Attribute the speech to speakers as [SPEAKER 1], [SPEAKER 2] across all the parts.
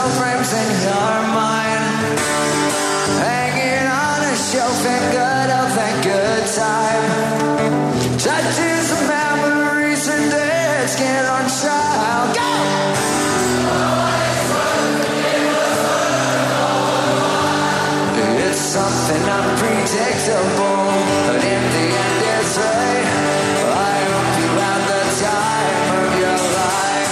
[SPEAKER 1] still frames in your mind, hanging on a shelf in good health and good time. Touches of memories and dead skin on trial. Go! It's something unpredictable, but in the end it's right. I hope you had the time of your life.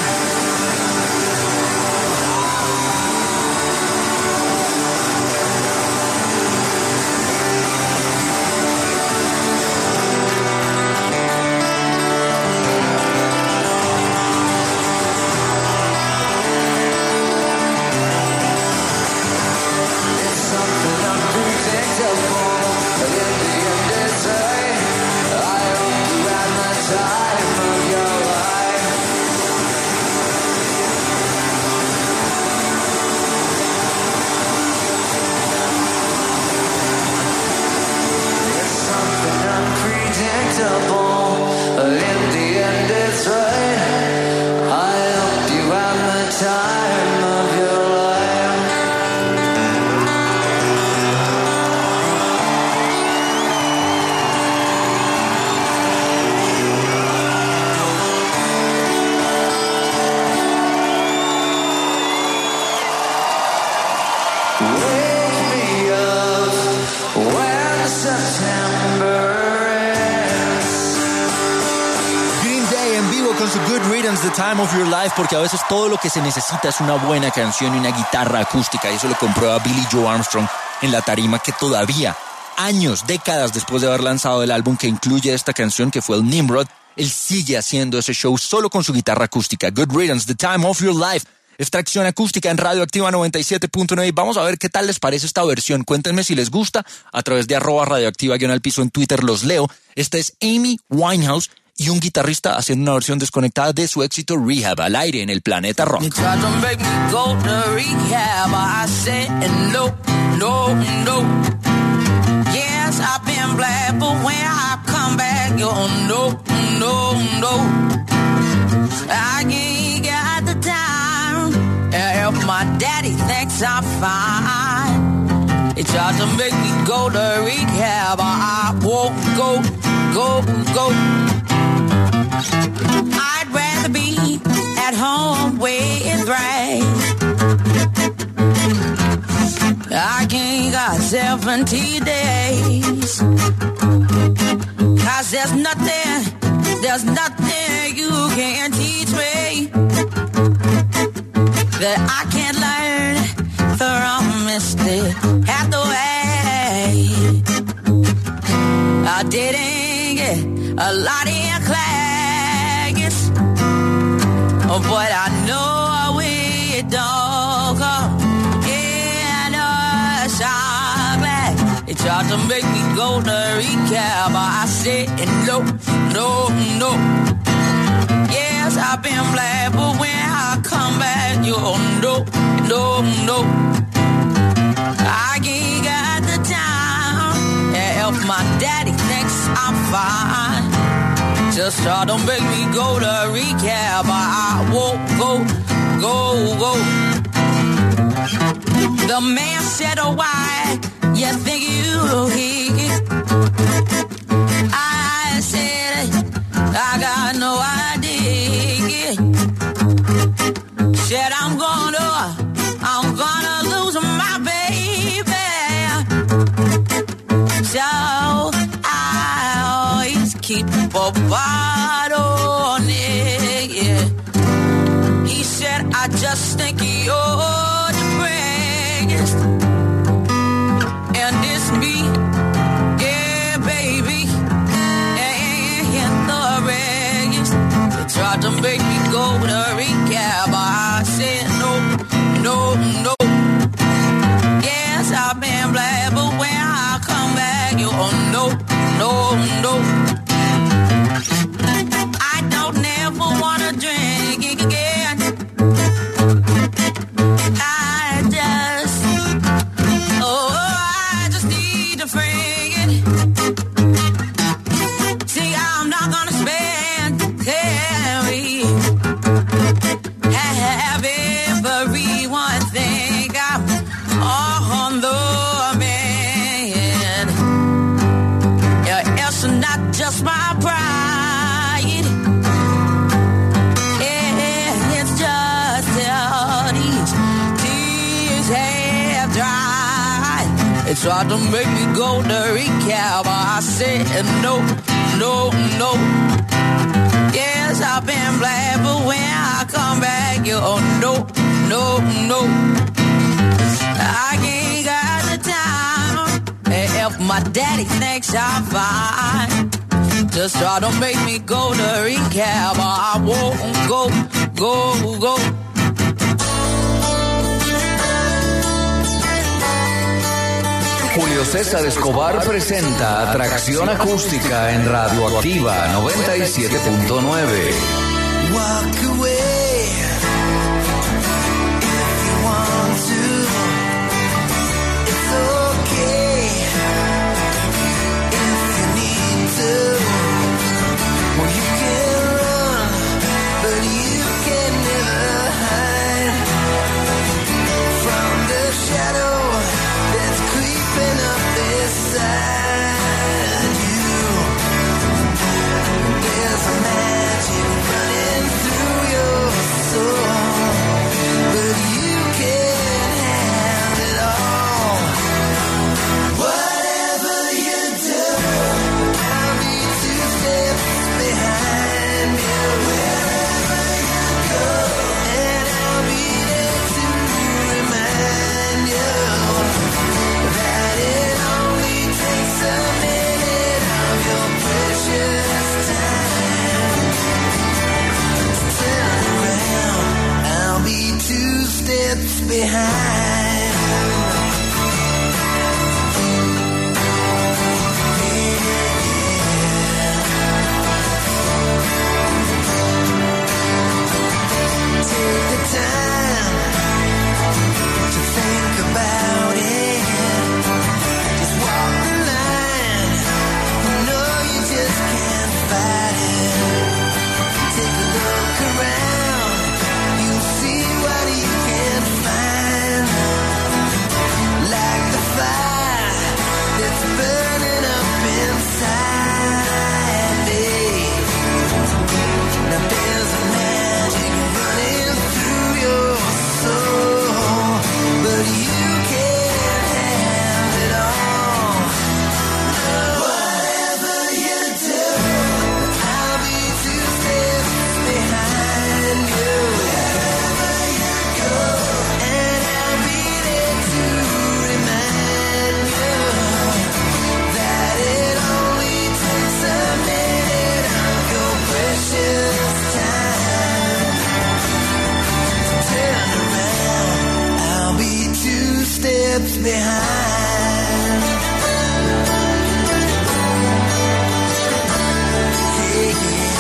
[SPEAKER 1] It's something unpredictable, but in the end it's right. I hope you had the time of your life. It's something unpredictable, but in the end it's right. I hope you had the time of your life. Wake me up when September ends.
[SPEAKER 2] Green Day en vivo con su Good Riddance, The Time of Your Life, porque a veces todo lo que se necesita es una buena canción y una guitarra acústica, y eso lo comprueba Billie Joe Armstrong en la tarima, que todavía, años, décadas después de haber lanzado el álbum que incluye esta canción, que fue el Nimrod, él sigue haciendo ese show solo con su guitarra acústica. Good Riddance, The Time of Your Life. Extracción acústica en Radioactiva 97.9. Vamos a ver qué tal les parece esta versión. Cuéntenme si les gusta a través de @radioactiva_al-piso en Twitter, los leo. Esta es Amy Winehouse y un guitarrista haciendo una versión desconectada de su éxito Rehab, al aire en el Planeta Rock.
[SPEAKER 3] You tried to make me go to rehab. I said no, no, no. Yes, I've been black, but when I come back, you're no, no, no. I ain't got the time. If my daddy thinks I'm fine, he tried to make me go to rehab. I won't go, go, go. I'd rather be at home with Ray. I ain't got 70 days. 'Cause there's nothing you can teach me that I can't learn from Mr. Hathaway. I didn't get a lot in class, but I know we don't come in a chocolate. It tried to make me go to rehab, but I said no, no, no. Yes, I've been black, but when I come back, you're no, no, no. I ain't got the time. If my daddy thinks I'm fine, just try to make me go to rehab. I won't go, go, go. The man said, oh, why you think you here? I said, I got no idea. Said I'm gonna lose my baby. So I always keep a bottle on it, yeah. He said, I just think you're the prettiest. And this me, yeah, baby. And the rest. They tried to make me go to rehab. I said no, no, no. Yes, I've been black, but when I come back, you no, no, no. I don't never wanna drink again. They tried to make me go to rehab, but I said no, no, no. Yes, I've been black, but when I come back, you no, no, no. I ain't got the time. If my daddy thinks I'm fine, just try to make me go to rehab, but I won't go, go, go.
[SPEAKER 4] Julio César Escobar presenta Atracción Acústica en Radioactiva 97.9.
[SPEAKER 1] Walk away if you want to. It's okay if you need to. Well, you can run, but you can never hide from the shadow that's creeping up beside you. There's a magic running through your soul, but you can't have it all. Whatever you do, I'll be 2 steps behind you. Wherever you go, and I'll be there to remind you that it only takes a minute of your precious time to turn around. I'll be 2 steps behind. Take the time to think about it. Just walk the line. No, you just can't fight it. Take a look around. You'll see what you can find. Like the fire that's burning up inside me. Now there's a magic running through your soul, but you can't have it all. Whatever you do, I'll be 2 steps behind you. Wherever you go, and I'll be there to remind you that it only takes a minute of your precious time to turn around. I'll be 2 steps behind. Yeah,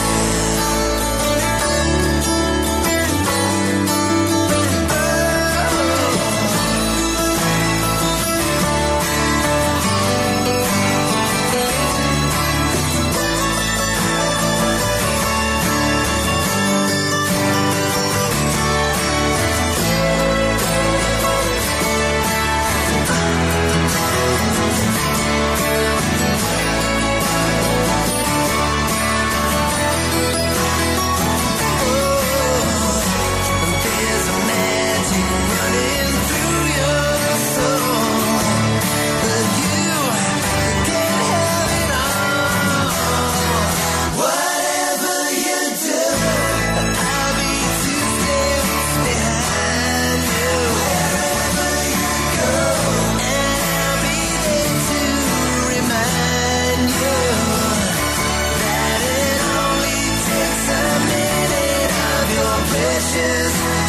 [SPEAKER 1] there's a magic running through your soul, but you can't have it all. Whatever you do, I'll be 2 steps behind you. Wherever you go, and I'll be there to remind you that it only takes a minute of your precious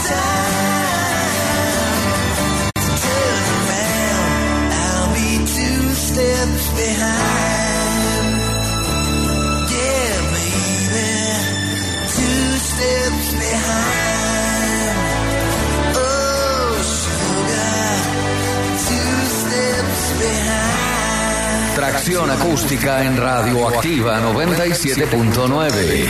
[SPEAKER 1] time to turn around. I'll be 2 steps behind. Yeah, baby, 2 steps behind. Oh, sugar, 2 steps behind.
[SPEAKER 4] Tracción Acústica en Radioactiva 97.9.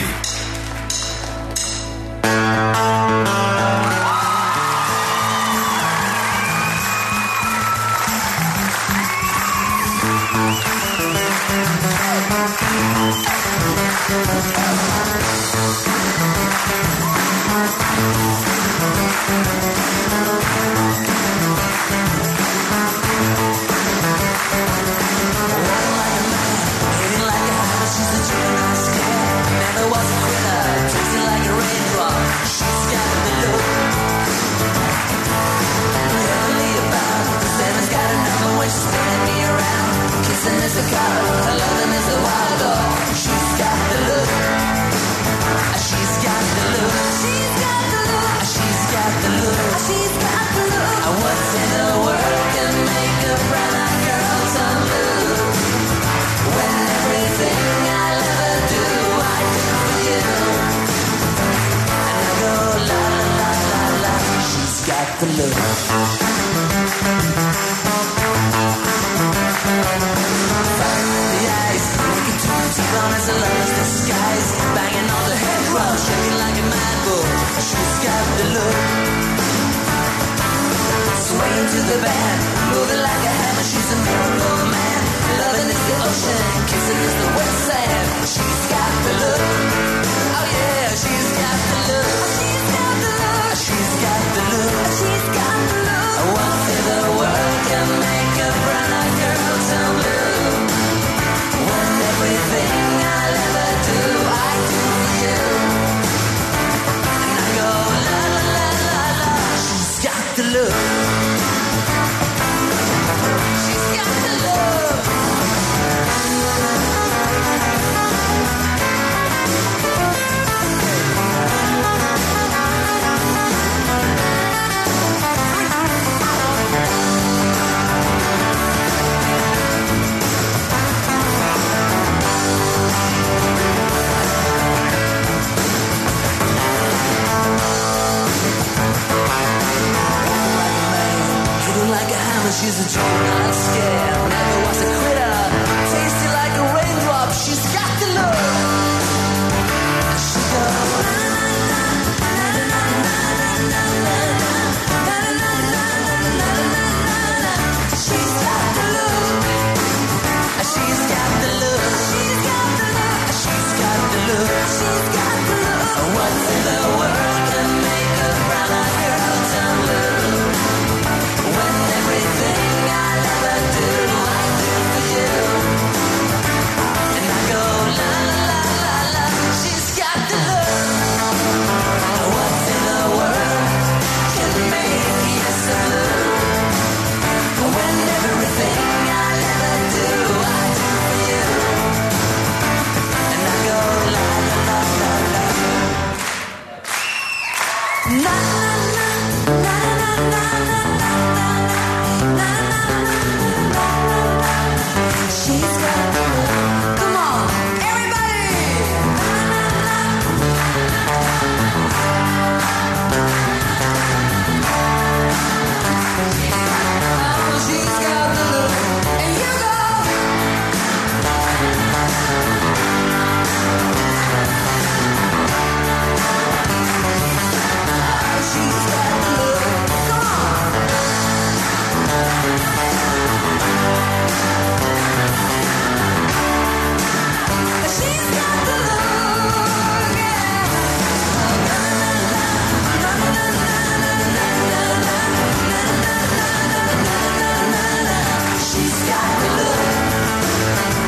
[SPEAKER 1] She's a joke, not scared. Never was a critter. Tasty like a raindrop. She's got the look. And she goes. She's got the look. She's got the look. She's got the look. She's got the look. She's got the look. What in the world can make a brown-eyed girl turn blue? When everything I'll ever do, I do for you. And I go la la la la la. She's got the look. What in the world can make you so blue? When everything I'll ever do, I do for you. And I go la la la la la. Na na na na na na na. She's got the look. Come on, everybody! Oh, she's got the look, and you go. Oh, she's got the look. Come on. She's got the look, yeah. She's got the look.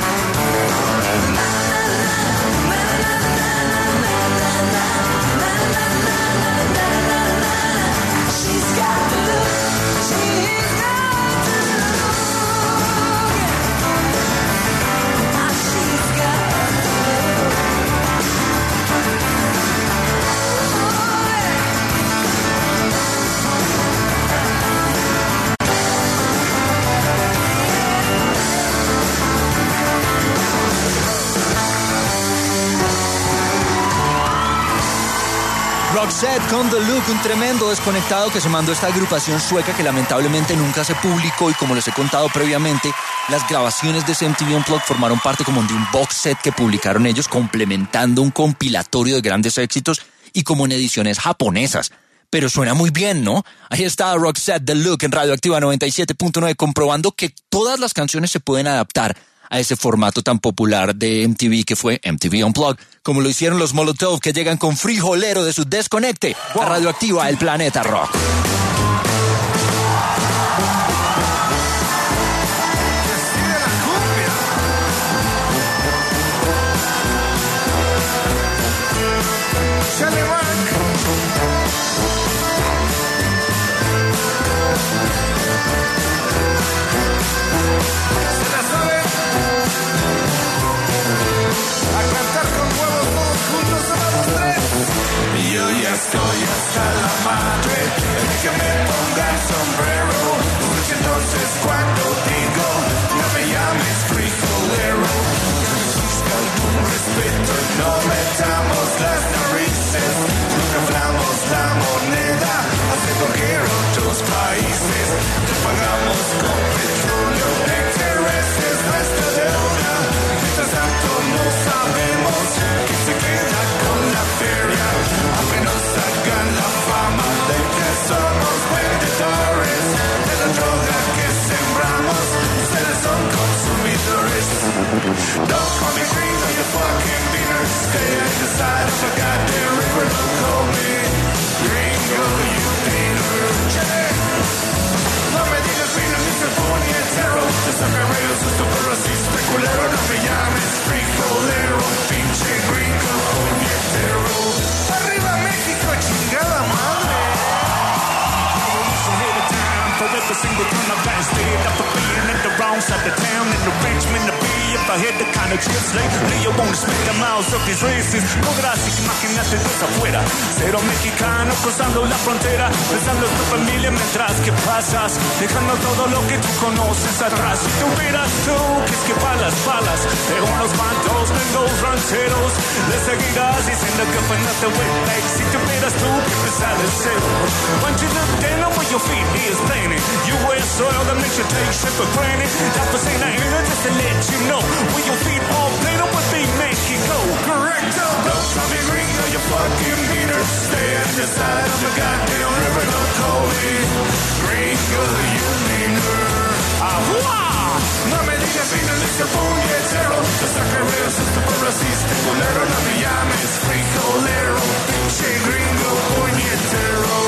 [SPEAKER 1] She's got the look. She's got the look. She's got the look.
[SPEAKER 2] Roxette con The Look, un tremendo desconectado que se mandó esta agrupación sueca que lamentablemente nunca se publicó, y como les he contado previamente, las grabaciones de ese MTV Unplugged formaron parte como de un box set que publicaron ellos, complementando un compilatorio de grandes éxitos y como en ediciones japonesas. Pero suena muy bien, ¿no? Ahí está Roxette, The Look en Radioactiva 97.9, comprobando que todas las canciones se pueden adaptar a ese formato tan popular de MTV que fue MTV Unplugged, como lo hicieron los Molotov, que llegan con Frijolero de su Desconecte a Radioactiva, el planeta rock.
[SPEAKER 5] Yo ya estoy hasta la madre de que single time I've got stayed up for being at the wrong side of town. And the rich men to be if I had the kind of chips lately. I won't spend the miles of these races. No gracias, imagínate desde afuera. Cero mexicano cruzando la frontera, pensando en tu familia mientras que pasas, dejando todo lo que tú conoces atrás. Si tuvieras tú que esquivar las balas de unos bandos gringos rancheros, le seguirás diciendo que fue not the way back. Si tuvieras tú que empezar de cero, once you look down on where your feet is planted, you wear soil that makes you take shit for granted. La cocina era just to let you know where your feet all planted, what they make you go. Correcto. Don't call me gringo, you fucking beater. Stay at the side of the goddamn river, don't call me gringo, you meaner. ¡Ahua! No me digas finalista puñetero, te sacaré susto por racista culero. No me llames frijolero, pinche gringo puñetero.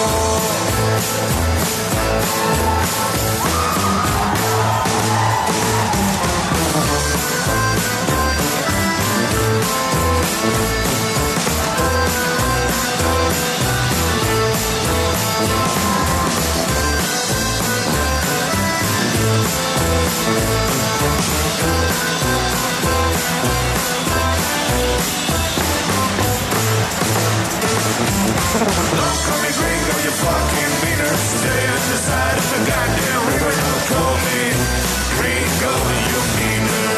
[SPEAKER 5] Don't call me gringo, you fucking beater. Stay on the side of the goddamn river. Don't call me gringo, you meaner.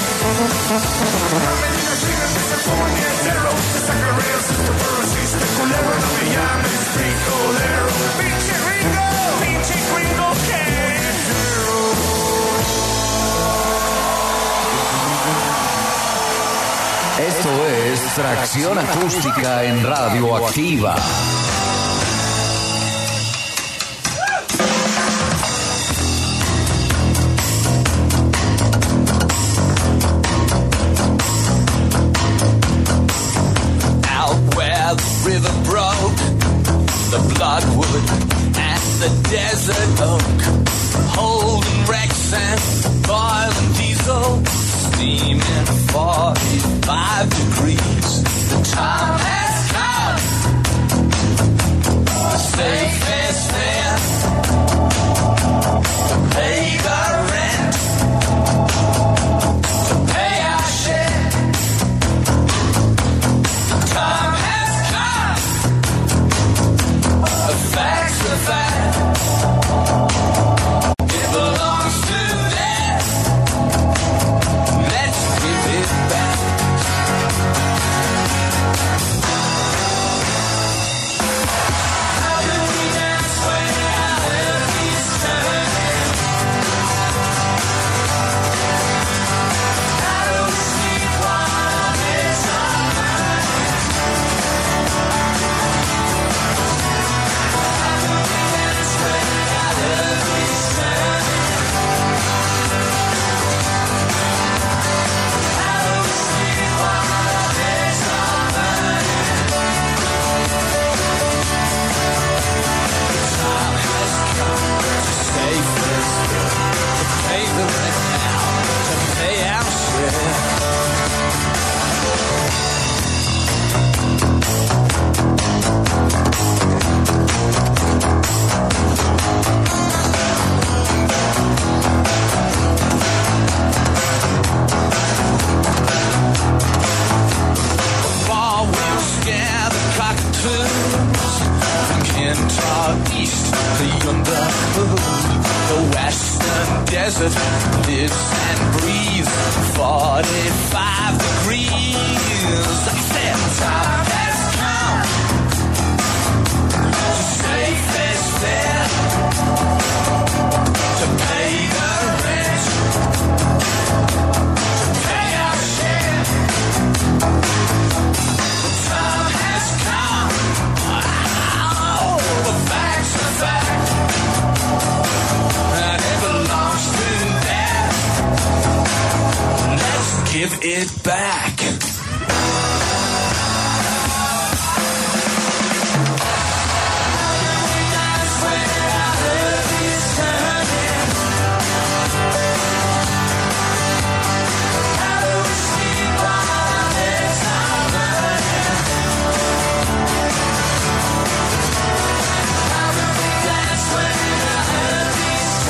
[SPEAKER 5] No me digas finalista puñetero, te sacaré susto por racista culero. No me llames frijolero, pinche gringo, puñetero.
[SPEAKER 4] Esto es Tracción Acústica en Radioactiva.
[SPEAKER 6] Out where the river broke, the bloodwood and the desert oak, holding wrecks and boiling diesel, steaming 45 degrees. The time has come. The safest there to pay the rent, to pay our share. The time has come. The facts are fact. It belongs to them. Let's give it back. How do we dance when our earth is turning? How do we sleep while it's all burning? How do we dance when our earth is turning? How do we sleep while it's all burning? The time has come to stay first, to pay the rent now, to pay our share. Ball will scare the cockatoos from Kentucky east to yonder. The western desert lives and breathes 45 degrees. I said time has come to save this fair, to pay the rent, to pay our share. The time has come. Oh, the facts are fact. And it belongs to them. Let's give it back. How do we dance when our earth is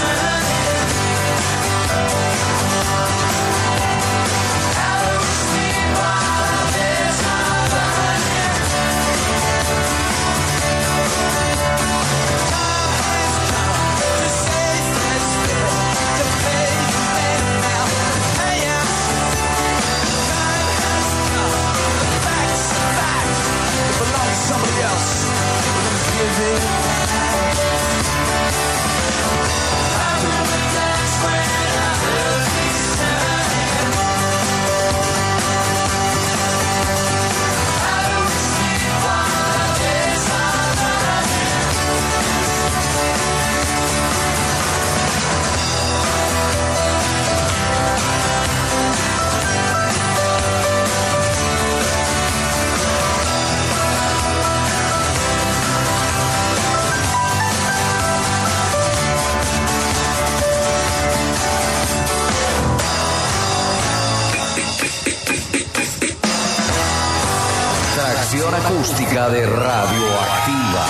[SPEAKER 4] acústica de Radioactiva.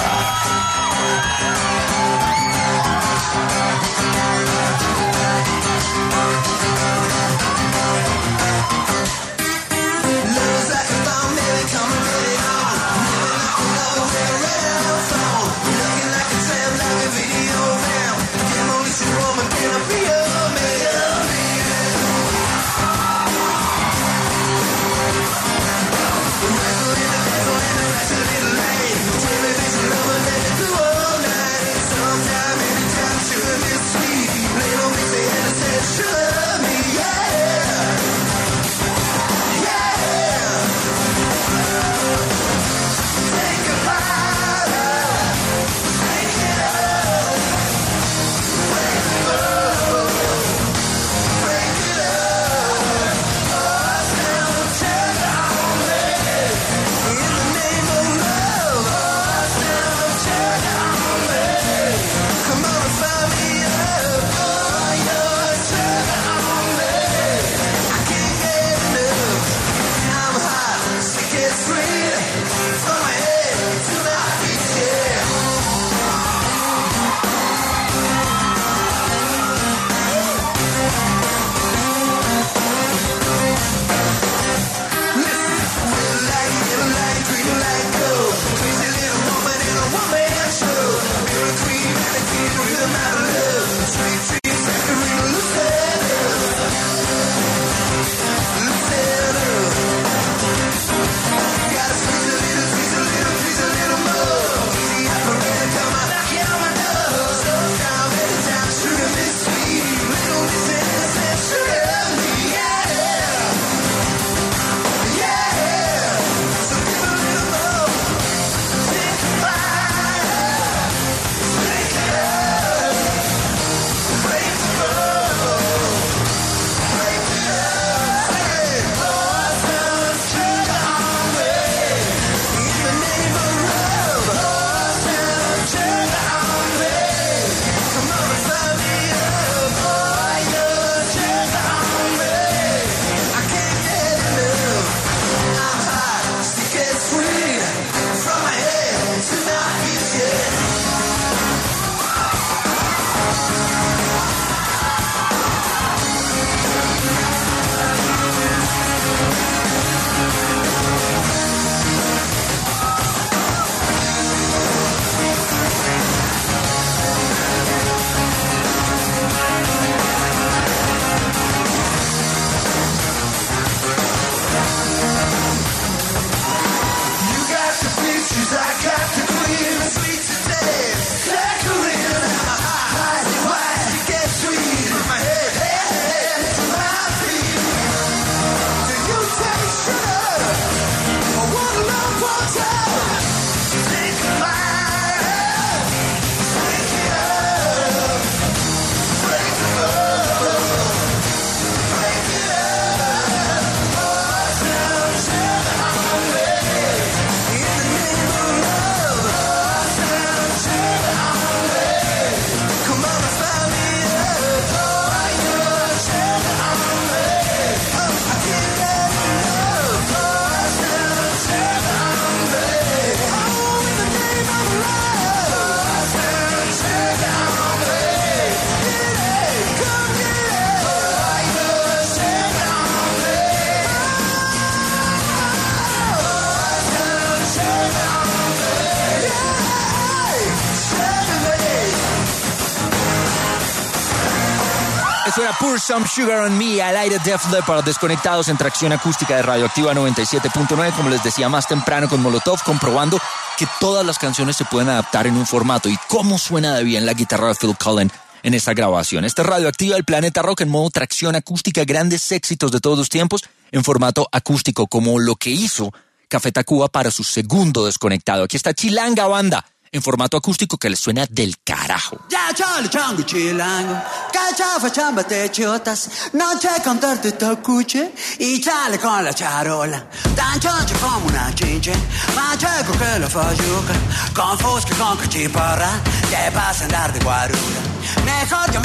[SPEAKER 2] Eso era Pour Some Sugar on Me, al aire Def Leppard, desconectados en tracción acústica de Radioactiva 97.9, como les decía más temprano con Molotov, comprobando que todas las canciones se pueden adaptar en un formato. Y cómo suena de bien la guitarra de Phil Collen en esta grabación. Esta es Radioactiva, el planeta rock en modo tracción acústica, grandes éxitos de todos los tiempos en formato acústico, como lo que hizo Café Tacuba para su segundo desconectado. Aquí está Chilanga Banda, en formato acústico que les suena del carajo.
[SPEAKER 7] Ya chale chango chilango, cachafa chamba te chotas, noche contarte tocuche y chale con la charola, tan choncho como una chinche, más checo que la fayuca, con fosca con cachiporra, te vas a andar de guarura. Mejor yo me echo una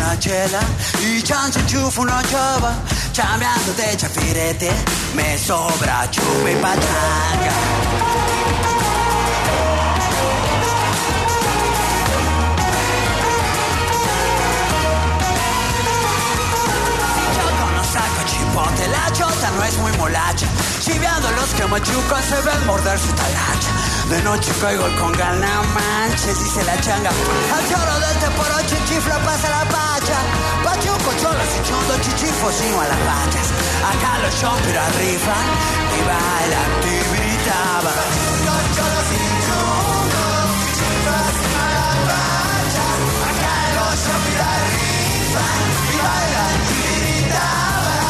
[SPEAKER 7] una chela y chance ciuffo una giova, cambiando de ciaffirete, me sobra ciupa y pachanga. Chipote, la chota no es muy molacha. Chiveando los quemachucos se ven morder su talacha. De noche caigo con gana manches, dice la changa. Al choro del teporoche chifla pasa la pacha. Pachuco, cholos y chondo, chichifos y a las pachas. Acá los chompiras rifan y bailan tibritaba. Cholos y chondos, chichifos y a las pachas. Acá los chompiras rifan y bailan tibritaba.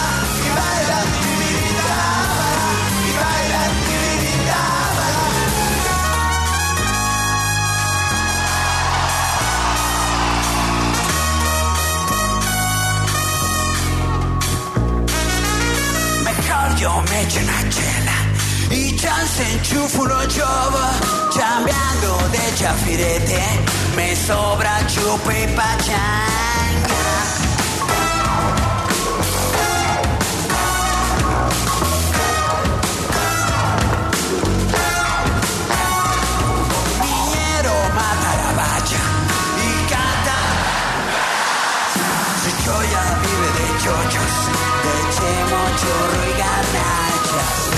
[SPEAKER 7] Yo me echo una chela y chance enchufo uno giova, cambiando de ciaffirete, me sobra chupa y pachanga. Niñero mata la bacha y canta. Si choya vive de chochos, de chemo, chorro y garnachas.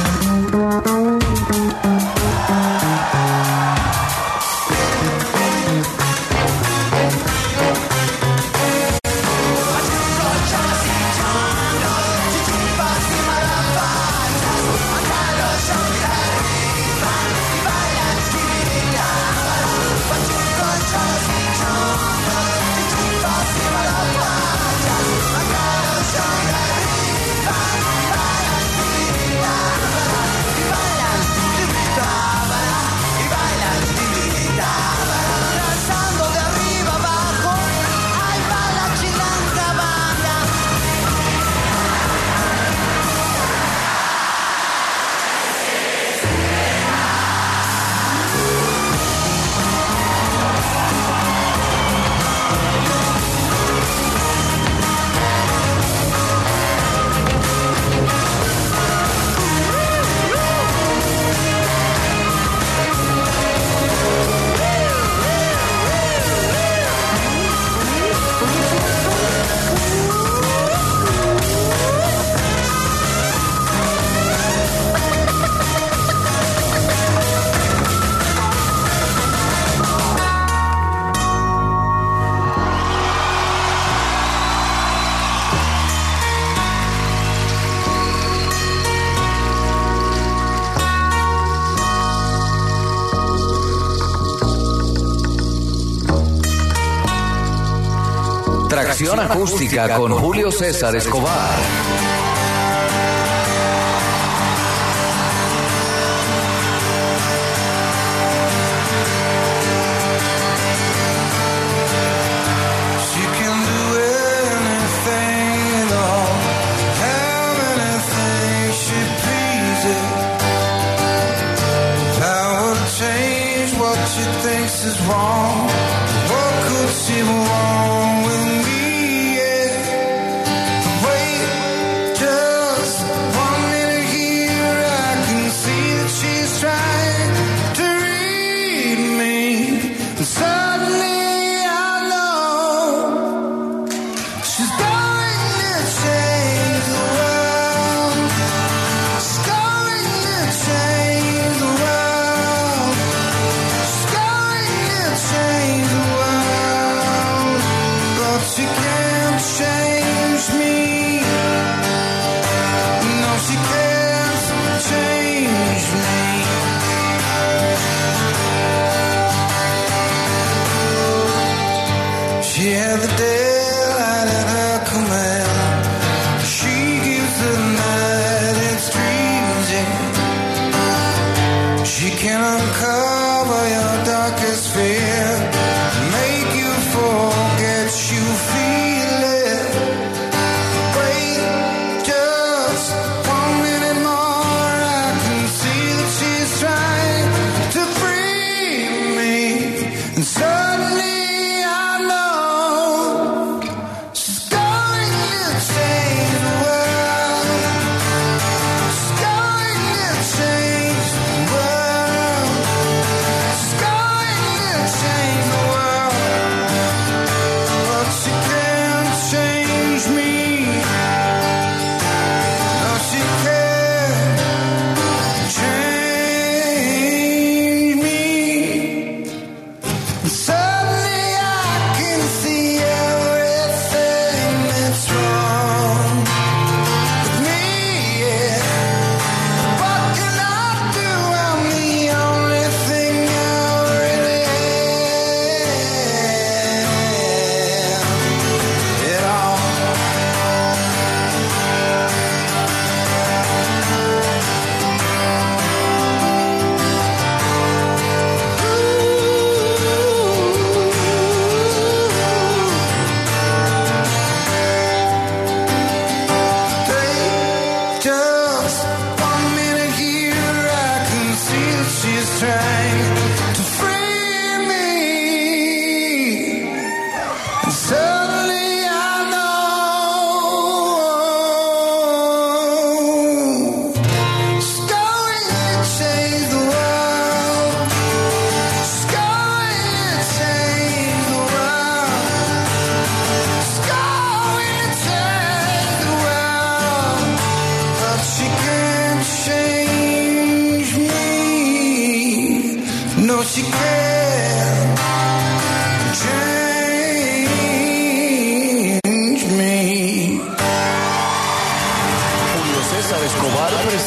[SPEAKER 4] Tracción acústica con Julio César Escobar.
[SPEAKER 8] Is wrong. What could seem wrong with me? Yeah. Wait, just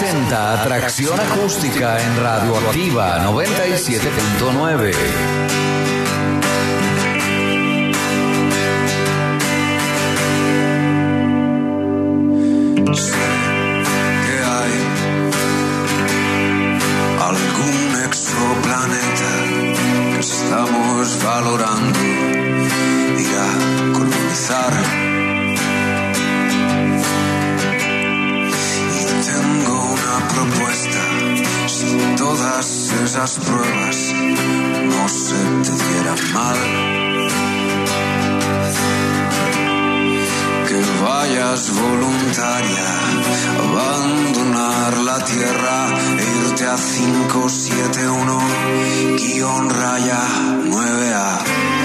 [SPEAKER 4] presenta Atracción Acústica en Radioactiva 97.9.
[SPEAKER 8] Algún exoplaneta que estamos valorando ir a colonizar. Y tengo una propuesta: si todas esas pruebas no se te dieran mal, que vayas voluntaria a abandonar la Tierra e irte a 571-9A.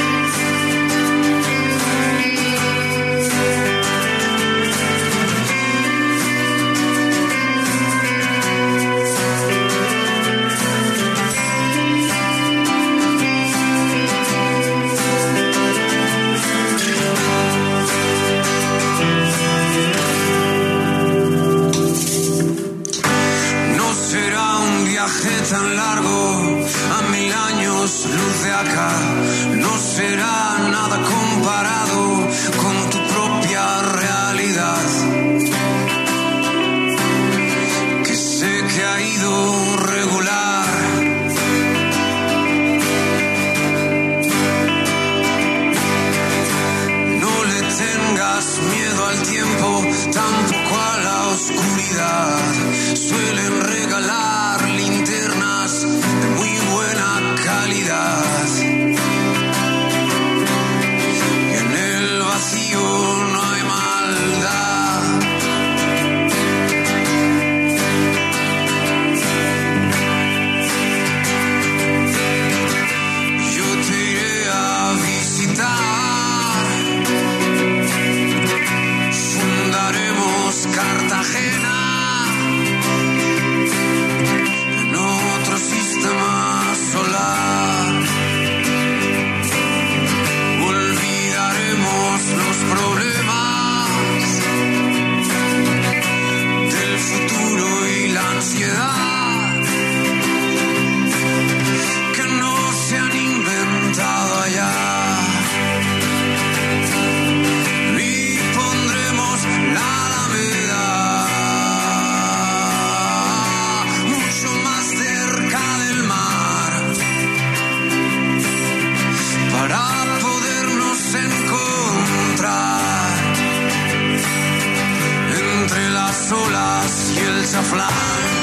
[SPEAKER 8] Tan largo, a 1000 años luz de acá, no será nada comparado con tu propia realidad, que sé que ha ido regular. No le tengas miedo al tiempo, tampoco a la oscuridad. Suelen regalar linternas de muy buena calidad. Y en el vacío no hay maldad. Yo te iré a visitar. Fundaremos Cartagena. Olvidaremos los problemas del futuro y la ansiedad que no se han inventado allá. Y pondremos la Alameda mucho más cerca del mar, para podernos encontrar entre las olas y el chaflán.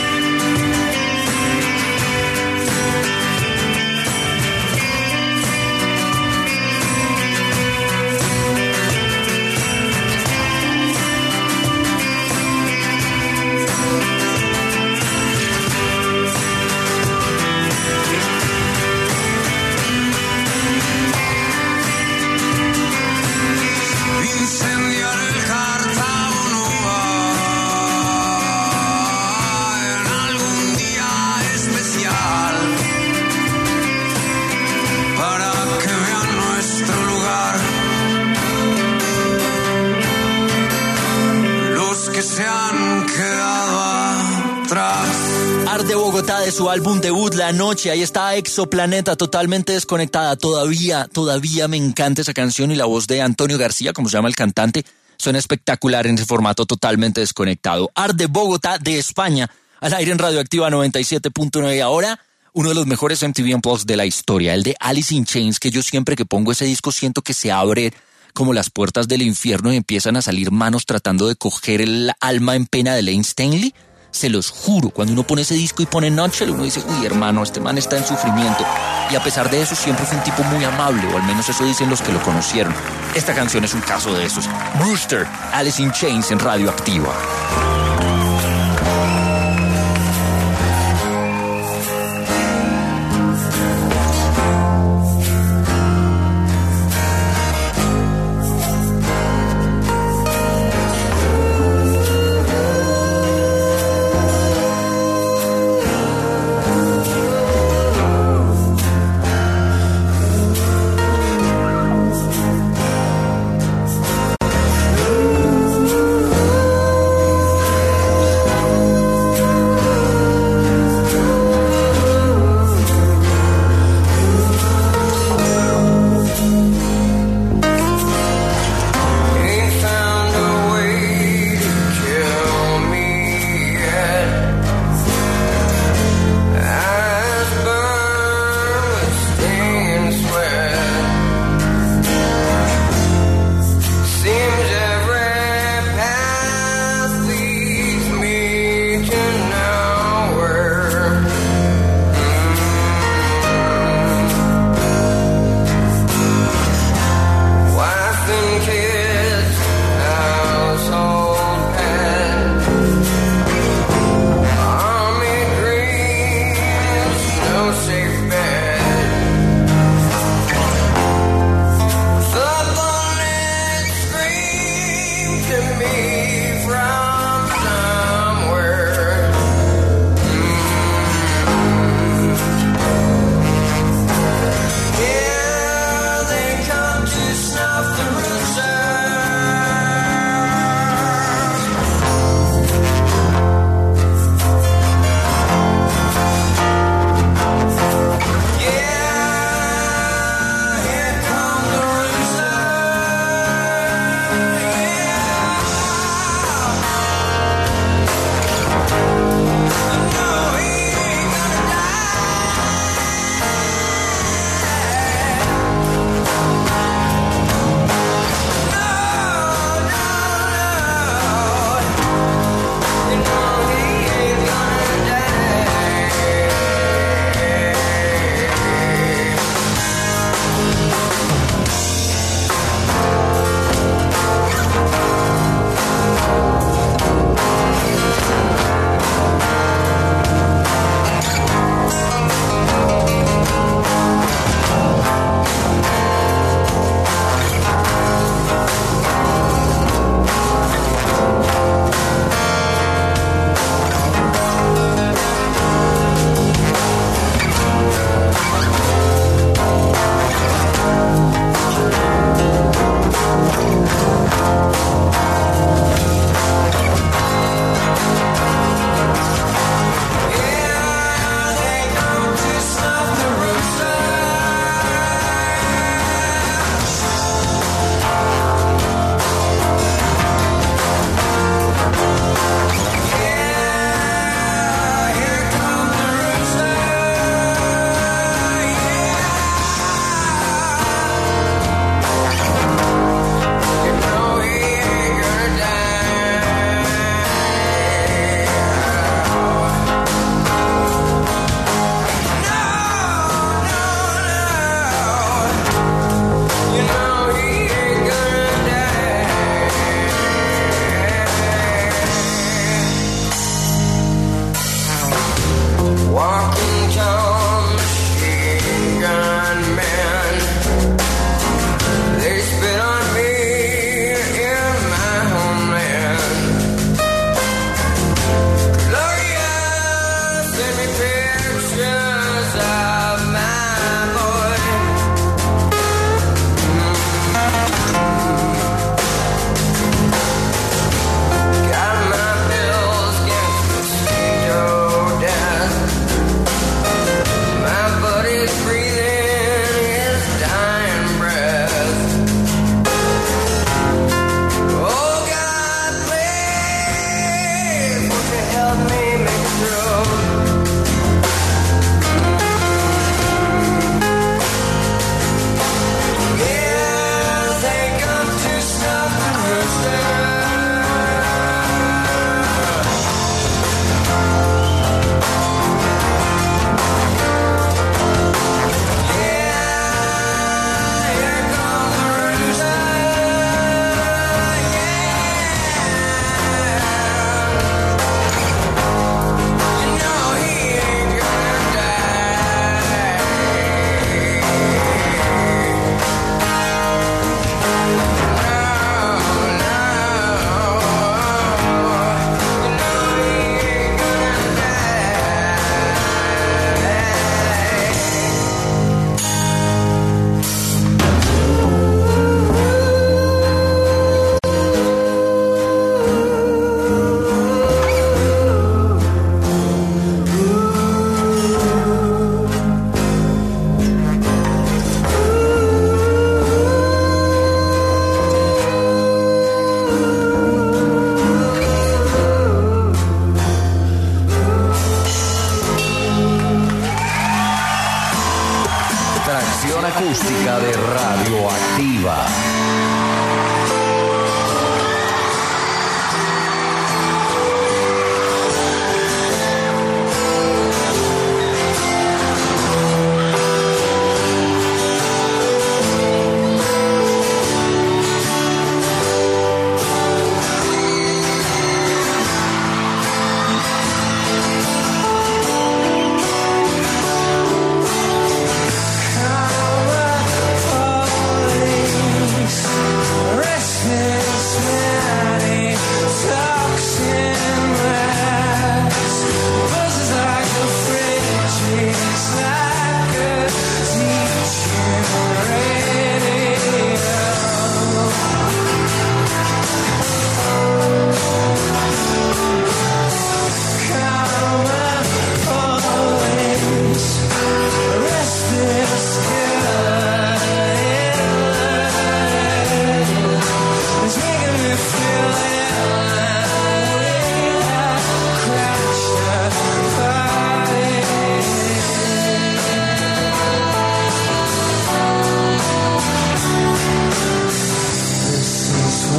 [SPEAKER 8] Incendiar el Cartago en algún día especial, para que vean nuestro lugar los que se han quedado atrás.
[SPEAKER 2] Arde Bogotá, de su álbum debut La Noche. Ahí está Exoplaneta, totalmente desconectada. Todavía me encanta esa canción, y la voz de Antonio García, como se llama el cantante, suena espectacular en ese formato totalmente desconectado. Arde Bogotá, de España, al aire en Radioactiva 97.9. Ahora, uno de los mejores MTV Unplugged de la historia, el de Alice in Chains, que yo siempre que pongo ese disco siento que se abre como las puertas del infierno y empiezan a salir manos tratando de coger el alma en pena de Layne Staley. Se los juro, cuando uno pone ese disco y pone Nutshell, uno dice, uy, hermano, este man está en sufrimiento. Y a pesar de eso, siempre fue un tipo muy amable, o al menos eso dicen los que lo conocieron. Esta canción es un caso de esos. Brewster, Alice in Chains en Radioactiva.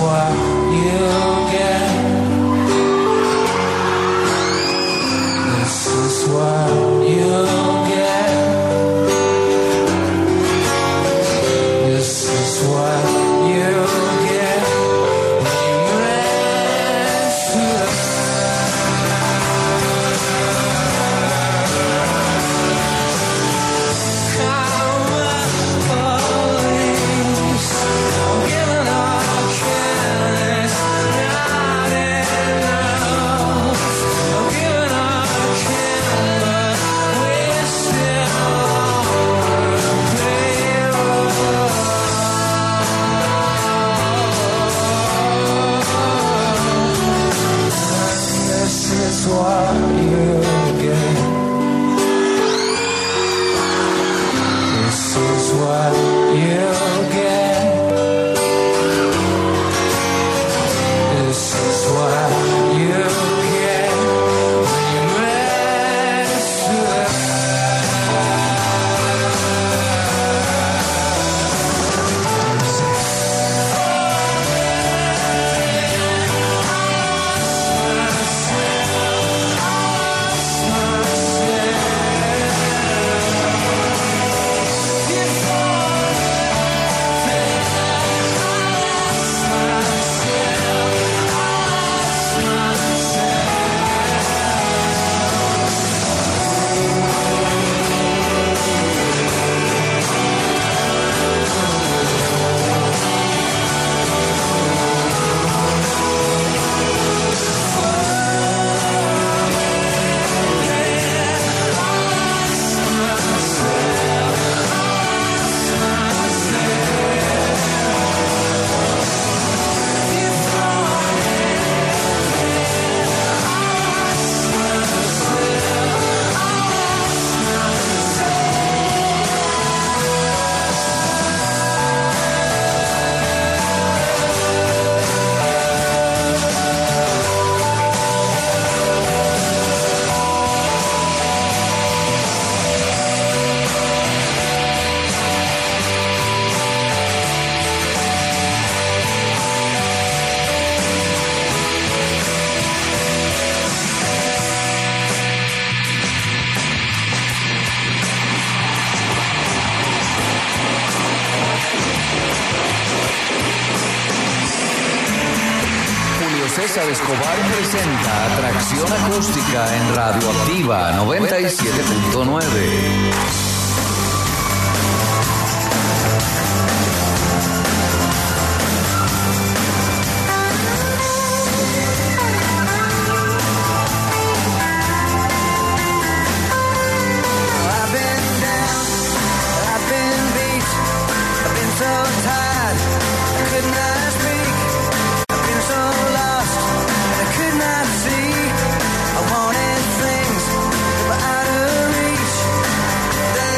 [SPEAKER 1] what you get. This is what you get. This is what you get when you mess with us. What you get. This is what you get. This is what you get when you mess with us.
[SPEAKER 4] César Escobar presenta Atracción Acústica en Radioactiva 97.9.
[SPEAKER 1] I wanted things that were out of reach.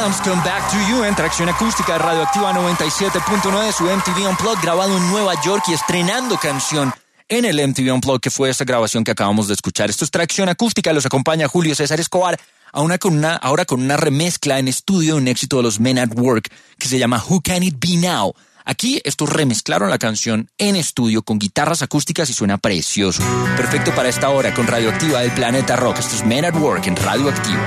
[SPEAKER 2] Williams, Come Back to You, en Tracción Acústica de Radioactiva 97.9, su MTV Unplugged, grabado en Nueva York y estrenando canción en el MTV Unplugged, que fue esta grabación que acabamos de escuchar. Esto es Tracción Acústica, los acompaña Julio César Escobar, ahora con una remezcla en estudio de un éxito de los Men at Work, que se llama Who Can It Be Now. Aquí estos remezclaron la canción en estudio con guitarras acústicas y suena precioso. Perfecto para esta hora con Radioactiva del Planeta Rock. Esto es Men at Work en Radioactiva.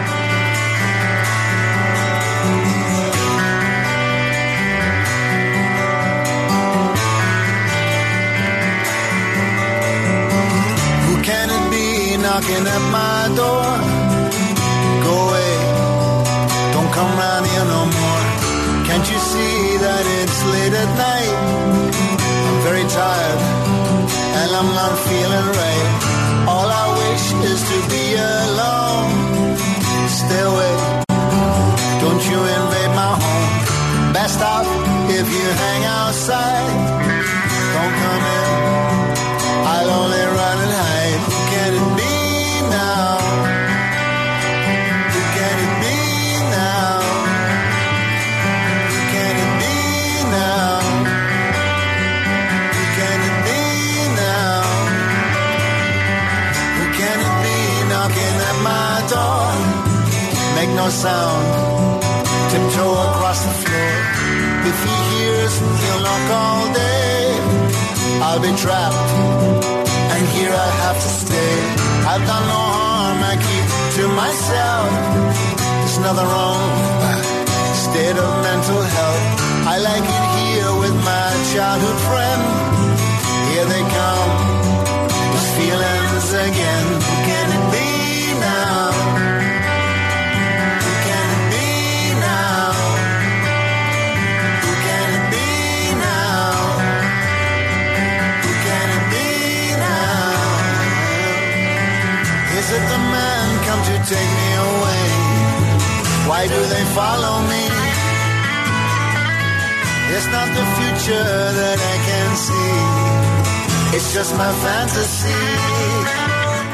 [SPEAKER 9] Who can it be knocking at my door? Go away, don't come round here no more. Can't you see that it's late at night? I'm very tired and I'm not feeling right. All I wish is to be alone. Stay away, don't you invade my home. Best out if you hang outside. Don't come in, I'll only run and hide. Can it be now? Can it be now? Make no sound, tiptoe across the floor. If he hears, he'll knock all day. I'll be trapped, and here I have to stay. I've done no harm, I keep to myself. There's nothing wrong with my state of mental health. I like it here with my childhood friend. Here they come, these feelings again. Can it be now? Is it the man come to take me away? Why do they follow me? It's not the future that I can see. It's just my fantasy.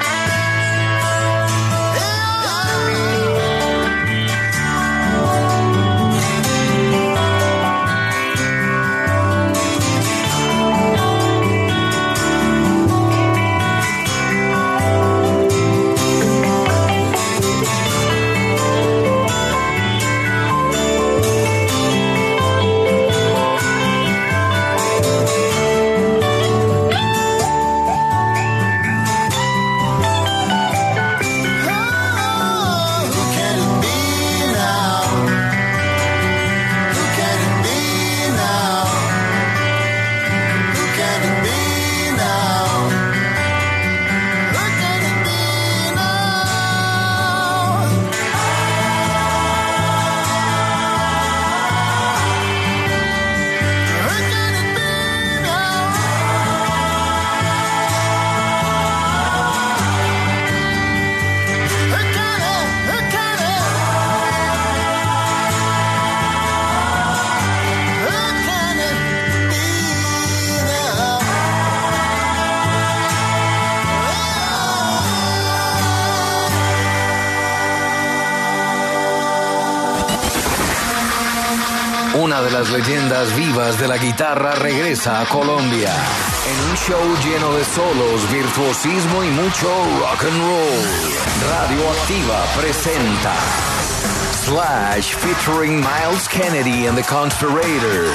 [SPEAKER 4] Una de las leyendas vivas de la guitarra regresa a Colombia en un show lleno de solos, virtuosismo y mucho rock and roll. Radioactiva presenta Slash featuring Miles Kennedy and the Conspirators.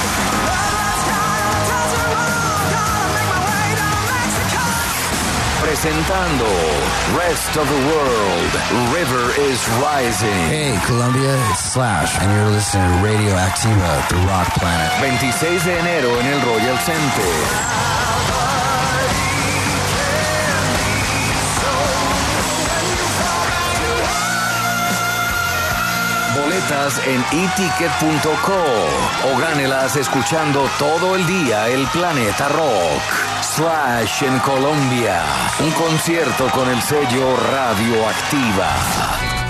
[SPEAKER 4] Presentando Rest of the World, River is Rising.
[SPEAKER 10] Hey, Colombia, it's Slash, and you're listening to Radioactiva, the Rock Planet.
[SPEAKER 4] 26 de enero en el Royal Center. Boletas en eticket.co o gánelas escuchando todo el día el Planeta Rock. Slash en Colombia, un concierto con el sello Radioactiva.